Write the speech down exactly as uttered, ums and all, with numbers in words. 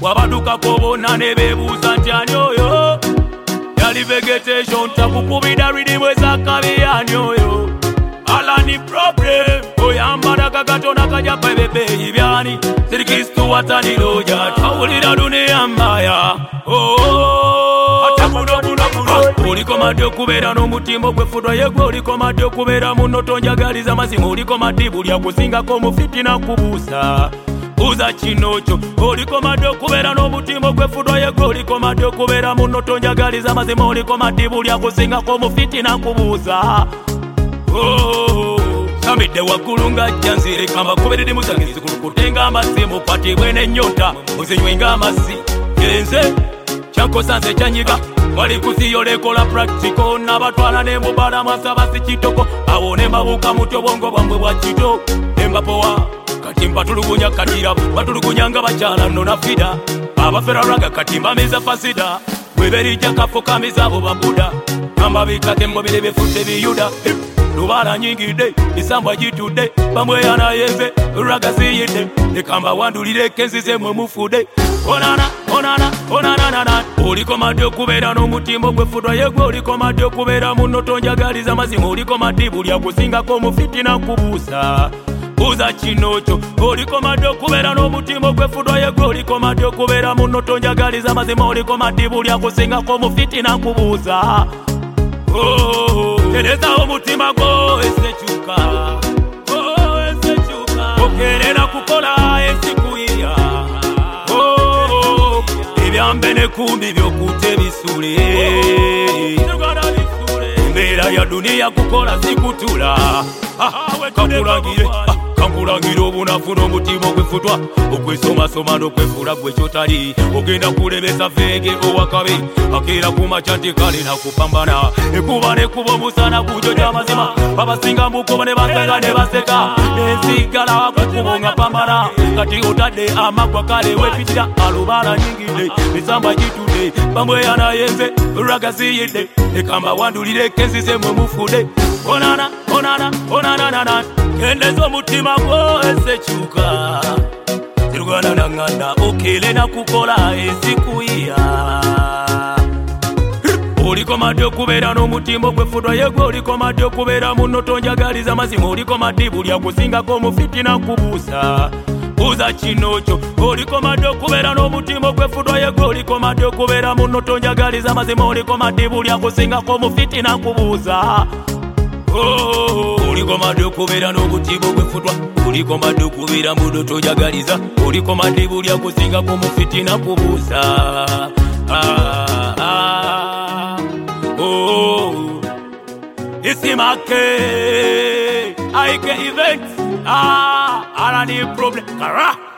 wabaduka kobona ne bebuuza nti ani oyo yali vegetation takukubira ridimwe zakabiyani oyo alani problem oyambala kagatona kajja pebebeyi byani sirikistu wataniroja tawulira dunia mbaya oliko madde okubeera n'omutimbo gwefudwa yegwe oliko madde okubeera muno tonjagaliza mazima oliko madde bulya kusingako mufitina kubuusa buuza kino kyo oliko madde okubeera n'omutimbo gwefudwa yegwe oliko madde okubeera muno tonjagaliza mazima oliko madde bulya kusingako mufitina kubuusa Samidde waggulu ng'ajja nzireka mbakuberere musagezi kulukutenga amasimu patibwe n'ennyota muzinywenga amazzi genze kyankosa nze kyanyiga wali kusiyolekola practical n'abatwala ne mubala mwasaba si kitoko awo ne mbabuuka mutyo bwongo bwambwe bwa kito ne mbapowa kati mbatulugunya katira batulugunya nga bakyala nno nafida abaferaraga kati mbamiza fasida bweberijja kafukamiza abo babuda ambabikate mubiri bifudde biyuda lubala nyingide isambwa jitude bambwe yanayeze ragaziyide nekamba wandulire kenzize mwe mufude onana onana onana nana oliko madde okubeera n'omutimbo gwefudwa yegwe oliko madde okubeera muno tonjagaliza mazima oliko madde bulya kusingako mufitina kubuusa buuza kino kyo oliko madde okubeera n'omutimbo gwefudwa yegwe oliko madde okubeera muno tonjagaliza mazima oliko madde bulya kusingako mufitina kubuusa tereza omutima gwo esekyuka okerera kukola esikuyiya ebyambe nekumbi byokute bisule embeera ya duniya kukola sikutula kankulagire kankulagire obunafu n'omutima ogwefutwa okwesomasoma n'okwefuula gwe kyotali ogenda kulebesa feege owakabe akeera kumakya nti kale nakupambana ekuba nekuba omusana gujo gy'amazima babasinga mukuba ne baseka ne baseka nensigala kukuba nga pambana kati otadde amagwa kale wepitira alubala nyingidde esamba gitudde bambwe yanayenze ragaziyidde ekamba wandulire kenzize mwe mufude onana onana onananana kendeza omutima gwo esekyuka zirugana nanganda okele nakukola esikuyiya oliko madde okubeera n'omutimbo gwefudwa yegwe oliko madde okubeera muno tonjagaliza mazima oliko madde bulya kusingako mufitina kubuusa buuza kino kyo oliko madde okubeera n'omutimbo gwefudwa yegwe oliko madde okubeera muno tonjagaliza mazima oliko madde bulya kusingako mufitina kubuusa oliko madde okubeera n'obutimbo gwefutwa oliko madde okubeera muno tonjagaliza oliko madde bulya kusingako mufitina kubuusa isimake aike event alani problem kara